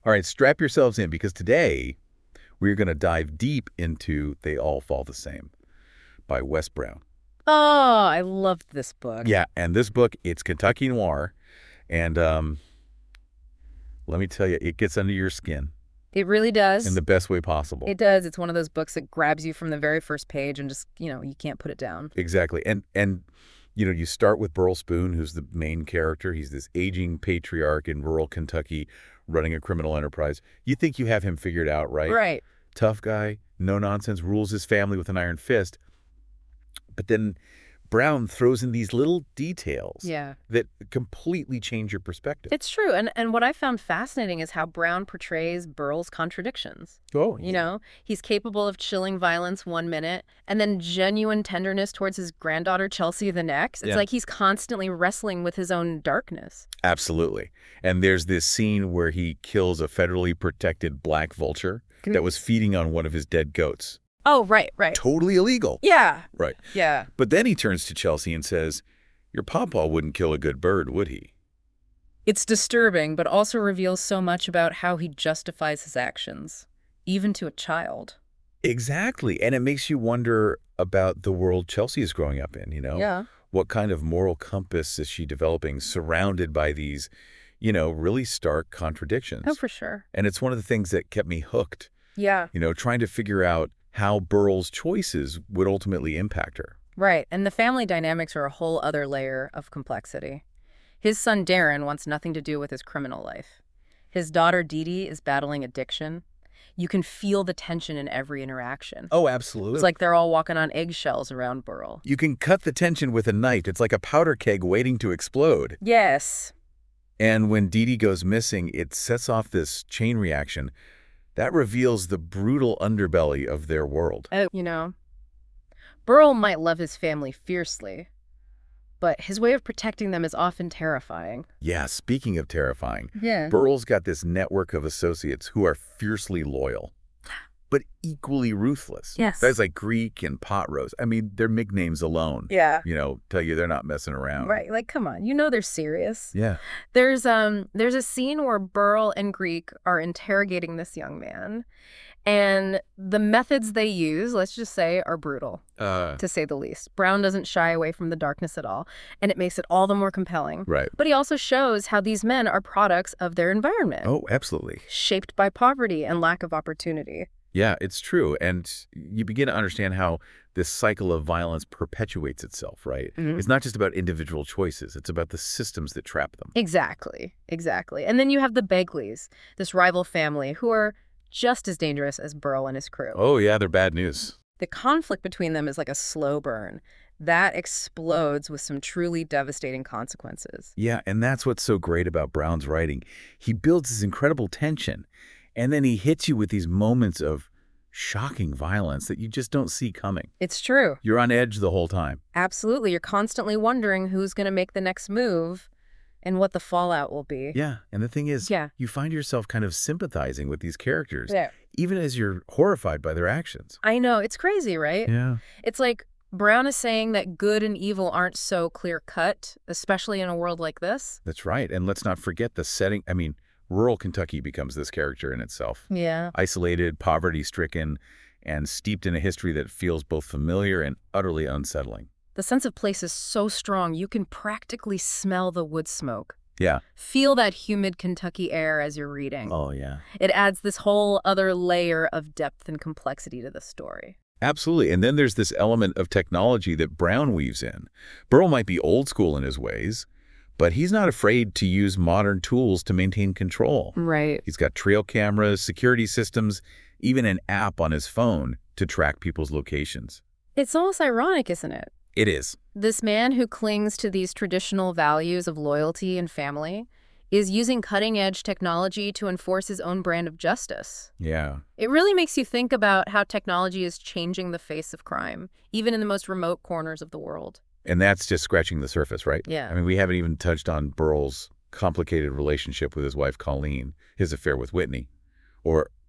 All right, strap yourselves in because today we're going to dive deep into They All Fall the Same by Wes Brown. Oh, I loved this book. Yeah, and this book, it's Kentucky Noir, and let me tell you, it gets under your skin It really in does. the best way possible. It does. It's one of those books that grabs you from the very first page and just, you can't put it down. Exactly. And you start with Burl Spoon, who's the main character. He's this aging patriarch in rural Kentucky running a criminal enterprise. You think you have him figured out, right? Right. Tough guy, no nonsense, rules his family with an iron fist. But then Brown throws in these little details Yeah. that completely change your perspective. It's true. And what I found fascinating is how Brown portrays Burl's contradictions. Oh, He's capable of chilling violence one minute and then genuine tenderness towards his granddaughter Chelsea the next. It's Yeah. like he's constantly wrestling with his own darkness. absolutely. And there's this scene where he kills a federally protected black vulture that was feeding on one of his dead goats. Oh, right. Totally illegal. Yeah. Right. Yeah. But then he turns to Chelsea and says, your pawpaw wouldn't kill a good bird, would he? It's disturbing, but also reveals so much about how he justifies his actions, even to a child. Exactly. And it makes you wonder about the world Chelsea is growing up in, Yeah. What kind of moral compass is she developing surrounded by these, really stark contradictions? Oh, for sure. And it's one of the things that kept me hooked, Yeah. trying to figure out how Burl's choices would ultimately impact her. Right. And the family dynamics are a whole other layer of complexity. His son Darren wants nothing to do with his criminal life. His daughter Dee Dee is battling addiction. You can feel the tension in every interaction. Oh, absolutely. It's like they're all walking on eggshells around Burl. You can cut the tension with a knife. It's like a powder keg waiting to explode. Yes. And when Dee Dee goes missing, it sets off this chain reaction that reveals the brutal underbelly of their world. Burl might love his family fiercely, but his way of protecting them is often terrifying. Yeah, speaking of terrifying, Yeah. Burl's got this network of associates who are fiercely loyal, but equally ruthless. Yes. Guys like Greek and Pot Roast. I mean, their nicknames alone, Yeah. tell you they're not messing around. Right. Like, come on. They're serious. Yeah. There's a scene where Burl and Greek are interrogating this young man, and the methods they use, let's just say, are brutal, to say the least. Brown doesn't shy away from the darkness at all, and it makes it all the more compelling. Right. But he also shows how these men are products of their environment, Oh, absolutely. shaped by poverty and lack of opportunity. Yeah, it's true. And you begin to understand how this cycle of violence perpetuates itself, right? Mhm. It's not just about individual choices. It's about the systems that trap them. Exactly. And then you have the Begleys, this rival family, who are just as dangerous as Burl and his crew. Oh, yeah, they're bad news. The conflict between them is like a slow burn that explodes with some truly devastating consequences. Yeah, and that's what's so great about Brown's writing. He builds this incredible tension, and then he hits you with these moments of shocking violence that you just don't see coming. It's true. You're on edge the whole time. Absolutely. You're constantly wondering who's going to make the next move and what the fallout will be. Yeah, and the thing is, Yeah. you find yourself kind of sympathizing with these characters, Yeah. even as you're horrified by their actions. I know. It's crazy, right? Yeah. It's like Brown is saying that good and evil aren't so clear-cut, especially in a world like this. That's right. And let's not forget the setting. I mean, rural Kentucky becomes this character in itself. Yeah. Isolated, poverty-stricken, and steeped in a history that feels both familiar and utterly unsettling. The sense of place is so strong, you can practically smell the wood smoke. Yeah. Feel that humid Kentucky air as you're reading. Oh, yeah. It adds this whole other layer of depth and complexity to the story. Absolutely. And then there's this element of technology that Brown weaves in. Burl might be old school in his ways, but he's not afraid to use modern tools to maintain control. Right. He's got trail cameras, security systems, even an app on his phone to track people's locations. It's almost ironic, isn't it? It is. This man who clings to these traditional values of loyalty and family is using cutting-edge technology to enforce his own brand of justice. Yeah. It really makes you think about how technology is changing the face of crime, even in the most remote corners of the world. And that's just scratching the surface, right? Yeah. I mean, we haven't even touched on Burl's complicated relationship with his wife, Colleen, his affair with Whitney, or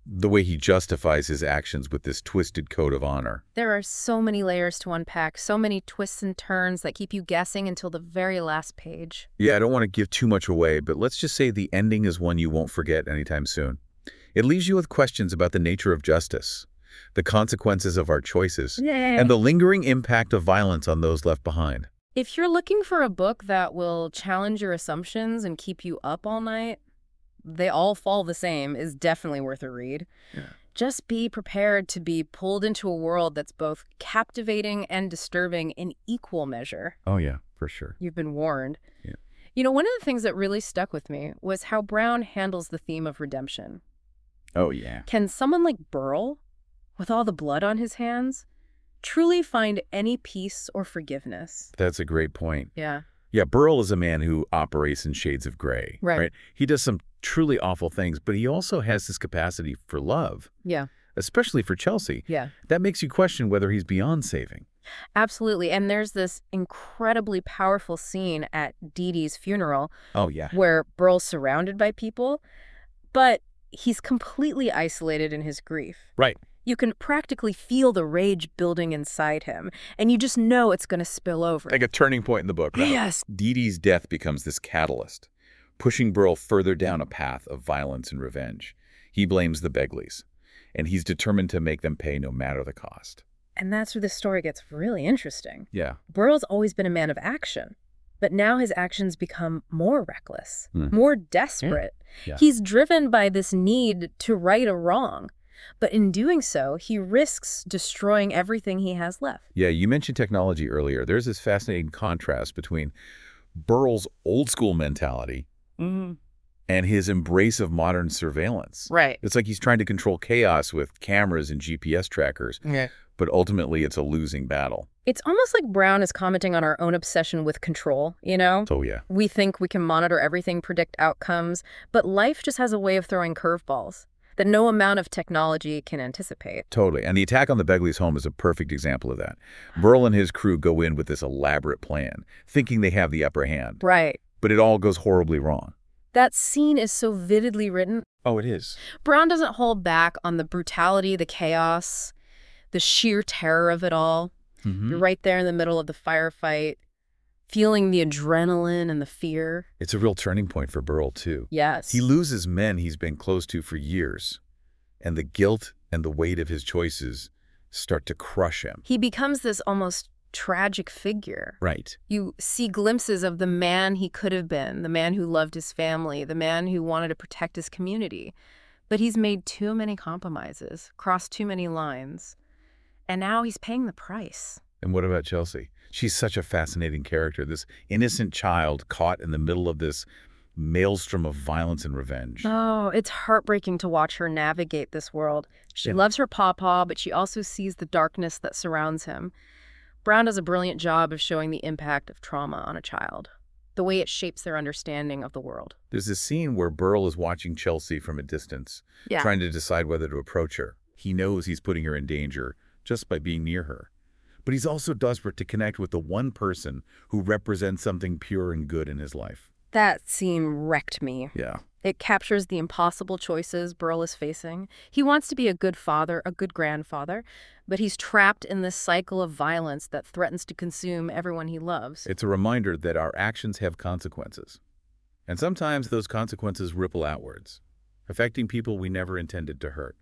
The way he justifies his actions with this twisted code of honor. There are so many layers to unpack, so many twists and turns that keep you guessing until the very last page. Yeah, I don't want to give too much away, but let's just say the ending is one you won't forget anytime soon. It leaves you with questions about the nature of justice, the consequences of our choices, and the lingering impact of violence on those left behind. If you're looking for a book that will challenge your assumptions and keep you up all night, They All Fall the Same is definitely worth a read. Yeah. Just be prepared to be pulled into a world that's both captivating and disturbing in equal measure. Oh, yeah, for sure. You've been warned. Yeah. You know, one of the things that really stuck with me was how Brown handles the theme of redemption. Oh, yeah. Can someone like Burl, with all the blood on his hands, truly find any peace or forgiveness? That's a great point. Yeah. Yeah, Burl is a man who operates in shades of gray. Right. He does some truly awful things, but he also has this capacity for love, Yeah. especially for Chelsea. Yeah. That makes you question whether he's beyond saving. Absolutely. And there's this incredibly powerful scene at Dee Dee's funeral Oh, yeah. where Burl's surrounded by people, but he's completely isolated in his grief. Right. You can practically feel the rage building inside him, and you just know it's going to spill over. Like a turning point in the book, right? Yes. Dee Dee's death becomes this catalyst, pushing Burl further down a path of violence and revenge. He blames the Begleys, and he's determined to make them pay no matter the cost. And that's where the story gets really interesting. Yeah. Burl's always been a man of action, but now his actions become more reckless, Hmm. more desperate. Yeah. He's driven by this need to right a wrong, but in doing so, he risks destroying everything he has left. Yeah, you mentioned technology earlier. There's this fascinating contrast between Burl's old-school mentality Mm-hmm. and his embrace of modern surveillance. Right. It's like he's trying to control chaos with cameras and GPS trackers, Yeah. but ultimately it's a losing battle. It's almost like Brown is commenting on our own obsession with control, you know? So, yeah. We think we can monitor everything, predict outcomes, but life just has a way of throwing curveballs that no amount of technology can anticipate. Totally. And the attack on the Begleys' home is a perfect example of that. Burl and his crew go in with this elaborate plan, thinking they have the upper hand. Right. But it all goes horribly wrong. That scene is so vividly written. Oh, it is. Brown doesn't hold back on the brutality, the chaos, the sheer terror of it all. You're right there in the middle of the firefight, feeling the adrenaline and the fear. It's a real turning point for Burl, too. Yes. He loses men he's been close to for years, and the guilt and the weight of his choices start to crush him. He becomes this almost tragic figure. Right. You see glimpses of the man he could have been, the man who loved his family, the man who wanted to protect his community. But he's made too many compromises, crossed too many lines, and now he's paying the price. And what about Chelsea? She's such a fascinating character, this innocent child caught in the middle of this maelstrom of violence and revenge. Oh, it's heartbreaking to watch her navigate this world. She Yeah. loves her pawpaw, but she also sees the darkness that surrounds him. Brown does a brilliant job of showing the impact of trauma on a child, the way it shapes their understanding of the world. There's a scene where Burl is watching Chelsea from a distance, trying to decide whether to approach her. He knows he's putting her in danger just by being near her. But he's also desperate to connect with the one person who represents something pure and good in his life. That scene wrecked me. Yeah. It captures the impossible choices Burl is facing. He wants to be a good father, a good grandfather, but he's trapped in this cycle of violence that threatens to consume everyone he loves. It's a reminder that our actions have consequences. And sometimes those consequences ripple outwards, affecting people we never intended to hurt.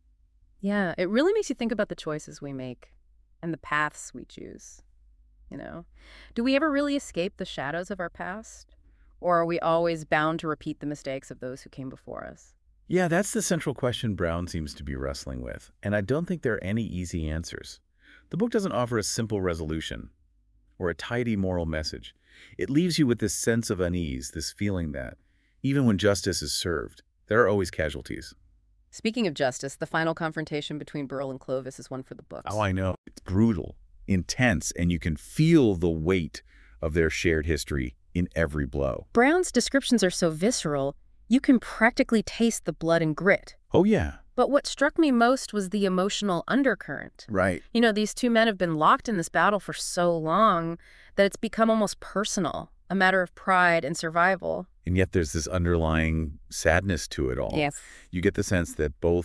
Yeah, it really makes you think about the choices we make and the paths we choose. You know, do we ever really escape the shadows of our past? Or are we always bound to repeat the mistakes of those who came before us? Yeah, that's the central question Brown seems to be wrestling with, and I don't think there are any easy answers. The book doesn't offer a simple resolution or a tidy moral message. It leaves you with this sense of unease, this feeling that, even when justice is served, there are always casualties. Speaking of justice, the final confrontation between Burl and Clovis is one for the books. Oh, I know. It's brutal, intense, and you can feel the weight of their shared history in every blow. Brown's descriptions are so visceral, you can practically taste the blood and grit. Oh, yeah. But what struck me most was the emotional undercurrent. Right. You know, these two men have been locked in this battle for so long that it's become almost personal, a matter of pride and survival. And yet there's this underlying sadness to it all. Yes. You get the sense that both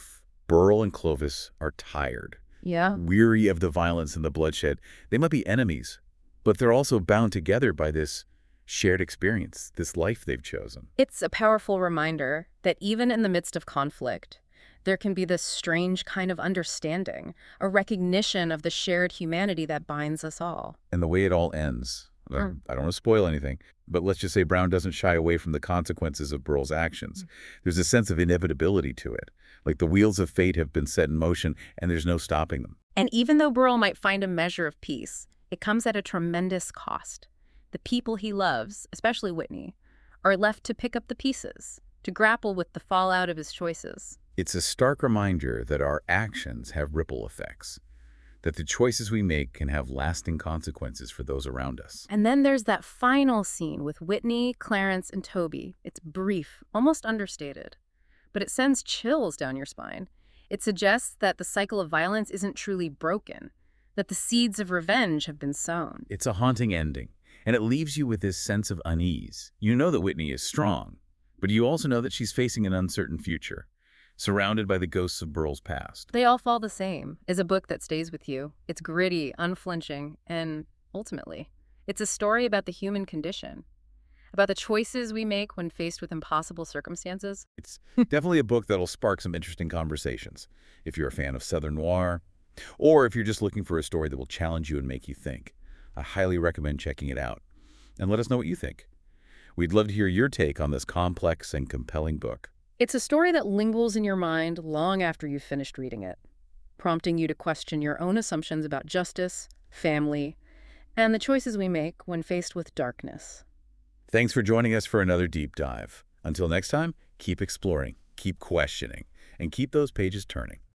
Burl and Clovis are tired, Yeah. weary of the violence and the bloodshed. They might be enemies, but they're also bound together by this shared experience, this life they've chosen. It's a powerful reminder that even in the midst of conflict, there can be this strange kind of understanding, a recognition of the shared humanity that binds us all. And the way it all ends, I don't want to spoil anything, but let's just say Brown doesn't shy away from the consequences of Burl's actions. There's a sense of inevitability to it, like the wheels of fate have been set in motion and there's no stopping them. And even though Burl might find a measure of peace, it comes at a tremendous cost. The people he loves, especially Whitney, are left to pick up the pieces, to grapple with the fallout of his choices. It's a stark reminder that our actions have ripple effects, that the choices we make can have lasting consequences for those around us. And then there's that final scene with Whitney, Clarence, and Toby. It's brief, almost understated, but it sends chills down your spine. It suggests that the cycle of violence isn't truly broken, that the seeds of revenge have been sown. It's a haunting ending, and it leaves you with this sense of unease. You know that Whitney is strong, but you also know that she's facing an uncertain future, surrounded by the ghosts of Burl's past. They All Fall the Same is a book that stays with you. It's gritty, unflinching, and ultimately, it's a story about the human condition, about the choices we make when faced with impossible circumstances. It's definitely a book that'll spark some interesting conversations, if you're a fan of Southern noir, or if you're just looking for a story that will challenge you and make you think. I highly recommend checking it out. And let us know what you think. We'd love to hear your take on this complex and compelling book. It's a story that lingers in your mind long after you've finished reading it, prompting you to question your own assumptions about justice, family, and the choices we make when faced with darkness. Thanks for joining us for another deep dive. Until next time, keep exploring, keep questioning, and keep those pages turning.